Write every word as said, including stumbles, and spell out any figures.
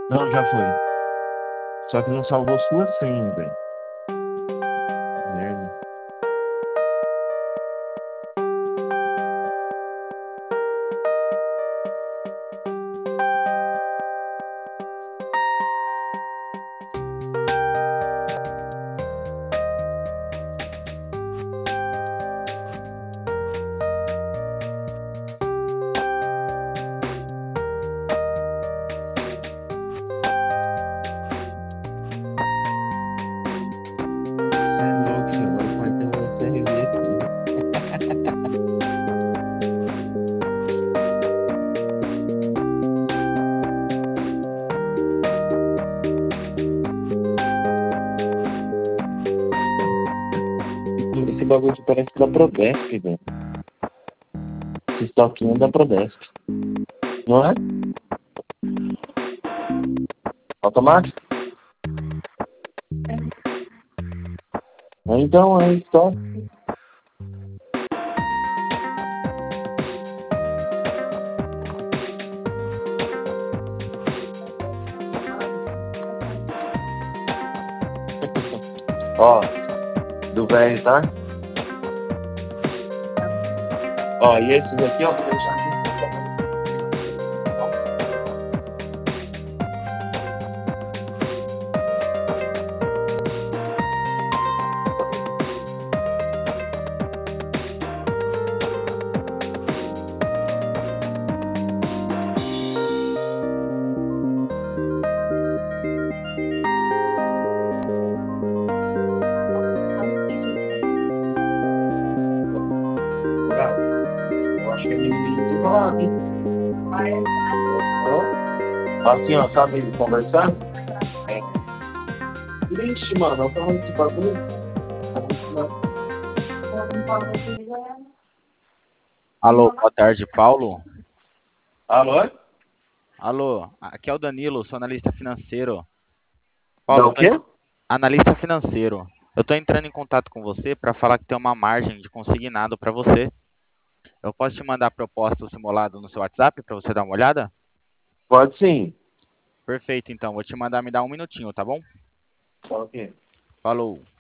Não, já foi. Só que não salvou sua senha, velho. Merda. Você é louco, filho. Agora vai ter um S R V aqui. Esse bagulho aqui parece da Prodesp, velho. Esse estoquinho é da Prodesp. Não é? Automático? Então, é estoque. Ó, do velho, tá? Ó, e esses aqui, ó, vou deixar aqui. Cara, eu acho que é dividido tudo lá, hein? Ó, assim, ó, sabe, conversando? É. Ixi, mano, eu tava nesse bagulho. Alô, boa tarde, Paulo. Alô? Alô, aqui é o Danilo, sou analista financeiro. Dá Paulo, eu o tô en- quê? analista financeiro. Eu estou entrando em contato com você para falar que tem uma margem de consignado para você. Eu posso te mandar a proposta simulada no seu WhatsApp para você dar uma olhada? Pode sim. Perfeito, então. Vou te mandar, me dar um minutinho, tá bom? Tá ok. Falou.